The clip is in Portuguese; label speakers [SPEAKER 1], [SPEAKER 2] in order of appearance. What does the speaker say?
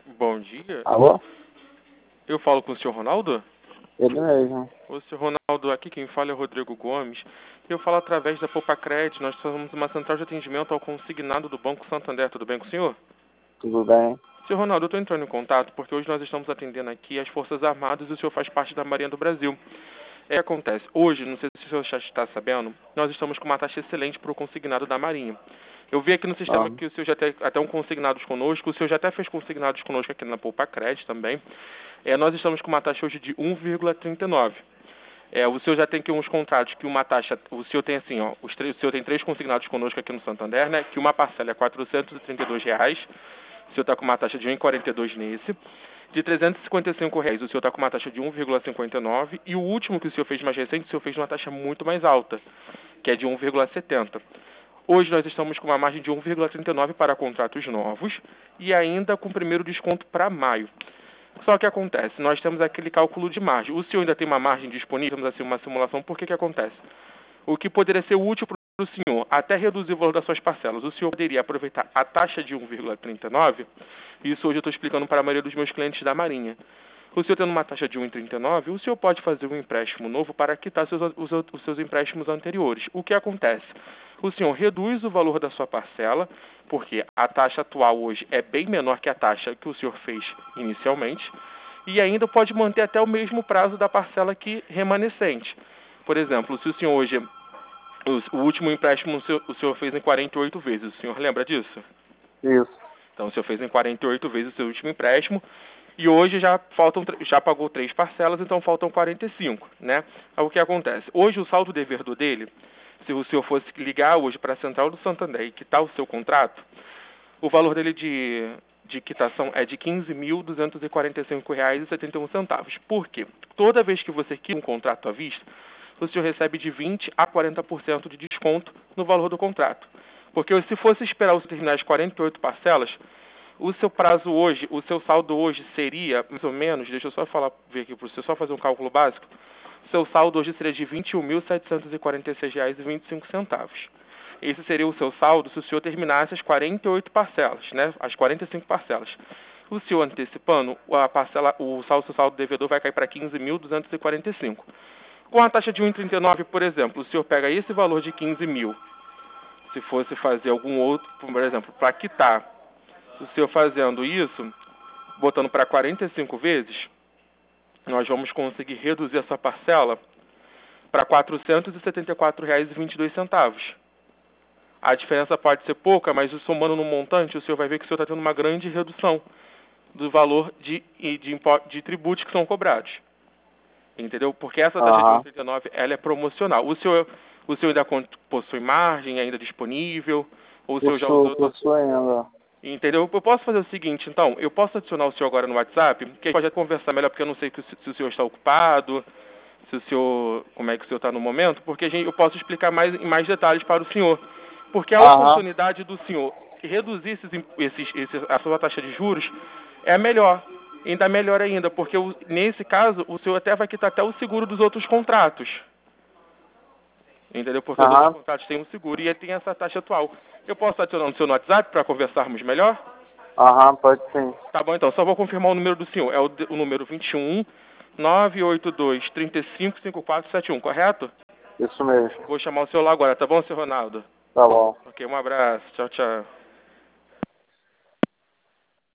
[SPEAKER 1] Bom dia.
[SPEAKER 2] Alô?
[SPEAKER 1] Eu falo com o senhor Ronaldo?
[SPEAKER 2] Ele mesmo.
[SPEAKER 1] O senhor Ronaldo, aqui quem fala é o Rodrigo Gomes. Eu falo através da Poupacred. Nós somos uma central de atendimento ao consignado do Banco Santander. Tudo bem com o senhor?
[SPEAKER 2] Tudo bem?
[SPEAKER 1] Senhor Ronaldo, eu estou entrando em contato porque hoje nós estamos atendendo aqui as Forças Armadas e o senhor faz parte da Marinha do Brasil. É que acontece. Hoje, não sei se o senhor já está sabendo, nós estamos com uma taxa excelente para o consignado da Marinha. Eu vi aqui no sistema que o senhor já tem até um consignados conosco, o senhor já até fez consignados conosco aqui na Poupacred também. Nós estamos com uma taxa hoje de 1,39. O senhor já tem aqui uns contratos que uma taxa, o senhor tem assim, ó, o senhor tem 3 consignados conosco aqui no Santander, né, que uma parcela é R$ 432, o senhor está com uma taxa de 1,42 nesse. De R$ 355, o senhor está com uma taxa de 1,59. E o último que o senhor fez mais recente, o senhor fez uma taxa muito mais alta, que é de 1,70. Hoje nós estamos com uma margem de 1,39 para contratos novos e ainda com o primeiro desconto para maio. Só que acontece, nós temos aquele cálculo de margem. O senhor ainda tem uma margem disponível, temos assim uma simulação, por que acontece? O que poderia ser útil para o senhor, até reduzir o valor das suas parcelas, o senhor poderia aproveitar a taxa de 1,39, isso hoje eu estou explicando para a maioria dos meus clientes da Marinha. O senhor tendo uma taxa de 1,39, o senhor pode fazer um empréstimo novo para quitar os seus empréstimos anteriores. O que acontece? O senhor reduz o valor da sua parcela, porque a taxa atual hoje é bem menor que a taxa que o senhor fez inicialmente, e ainda pode manter até o mesmo prazo da parcela que remanescente. Por exemplo, se o senhor hoje, o último empréstimo o senhor fez em 48 vezes, o senhor lembra disso?
[SPEAKER 2] Isso.
[SPEAKER 1] Então o senhor fez em 48 vezes o seu último empréstimo, e hoje já pagou 3 parcelas, então faltam 45, né? Aí o que acontece? Hoje o saldo devedor dele, se o senhor fosse ligar hoje para a Central do Santander e quitar o seu contrato, o valor dele de quitação é de R$ 15.245,71. Por quê? Toda vez que você quita um contrato à vista, o senhor recebe de 20% a 40% de desconto no valor do contrato. Porque se fosse esperar você terminar as 48 parcelas, o seu prazo hoje, o seu saldo hoje seria, mais ou menos, deixa eu só ver aqui para você, só fazer um cálculo básico, seu saldo hoje seria de R$ 21.746,25. Esse seria o seu saldo se o senhor terminasse as 48 parcelas, né? As 45 parcelas. O senhor antecipando, o seu saldo devedor vai cair para 15.245. Com a taxa de 1,39, por exemplo, o senhor pega esse valor de 15 mil, se fosse fazer algum outro, por exemplo, para quitar, o senhor fazendo isso, botando para 45 vezes, nós vamos conseguir reduzir essa parcela para R$ 474,22. A diferença pode ser pouca, mas somando no montante, o senhor vai ver que o senhor está tendo uma grande redução do valor de tributos que são cobrados. Entendeu? Porque essa taxa de 1,39, ela é promocional. O senhor ainda possui margem ainda disponível? Ou o senhor já usou?
[SPEAKER 2] Possui ainda.
[SPEAKER 1] Entendeu? Eu posso fazer o seguinte, então, eu posso adicionar o senhor agora no WhatsApp, que a gente pode conversar melhor, porque eu não sei se o senhor está ocupado, como é que o senhor está no momento, porque eu posso explicar em mais detalhes para o senhor. Porque a oportunidade do senhor reduzir a sua taxa de juros é melhor. Ainda melhor ainda, porque nesse caso o senhor até vai quitar até o seguro dos outros contratos. Entendeu? Porque os outros contratos têm um seguro e ele tem essa taxa atual. Eu posso adicionar o senhor no WhatsApp para conversarmos melhor?
[SPEAKER 2] Pode sim.
[SPEAKER 1] Tá bom, então. Só vou confirmar o número do senhor. É o número 21 982 355471, correto?
[SPEAKER 2] Isso mesmo.
[SPEAKER 1] Vou chamar o senhor lá agora, tá bom, senhor Ronaldo?
[SPEAKER 2] Tá bom.
[SPEAKER 1] Ok, um abraço. Tchau, tchau.